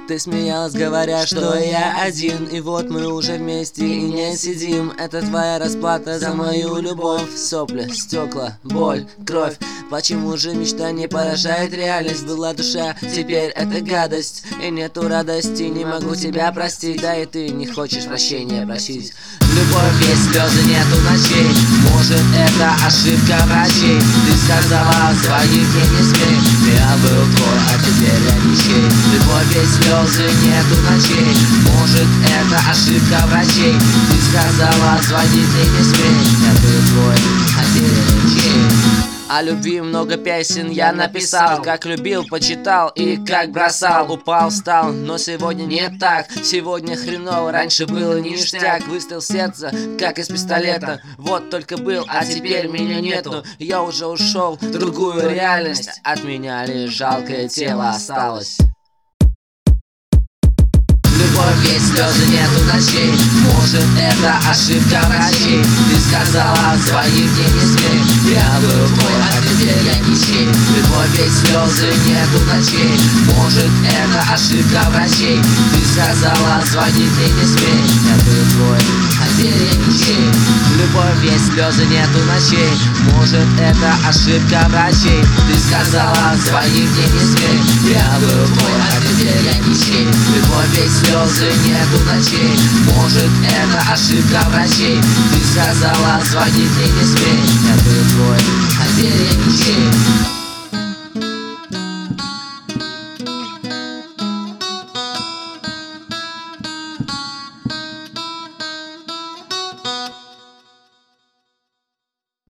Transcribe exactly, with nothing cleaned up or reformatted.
Ты смеялась, говоря, что я один. И вот мы уже вместе и не сидим. Это твоя расплата за мою любовь. Сопли, стекла, боль, кровь. Почему же мечта не поражает реальность? Была душа, теперь это гадость. И нету радости, не могу тебя простить. Да и ты не хочешь прощения просить. Любовь есть слезы, нету ночей. Может, это ошибка врачей. Ты сказала, своих мне не смей. Я был твой, а теперь я ничей. Любовь есть слезы, нету ночей. Может, это ошибка врачей. Ты сказала, звонить мне не смей. Я был твой, а теперь я ничей. О любви много песен я написал. Как любил, почитал и как бросал. Упал, встал, но сегодня не так. Сегодня хреново, раньше было ништяк. Выстрел сердца, как из пистолета. Вот только был, а теперь меня нету. Я уже ушел в другую реальность. От меня лишь жалкое тело осталось. Любовь есть слезы, нету ночей. Может, это ошибка врачей. Ты сказала, своих мне не смей. Я был твой, а теперь я ничей. Любовь есть слезы, нету ночей. Может, это ошибка врачей. Ты сказала, звонить мне не смей. Я был твой, а теперь я ничей. Любовь есть слезы, нету ночей. Может, это ошибка врачей. Ты сказала, звонить мне не смей. Я был твой, а теперь я ничей. Любовь есть слезы, нету ночей. Может, это ошибка врачей. Ты сказала, звонить мне не смей. Я был твой, а теперь я ничей.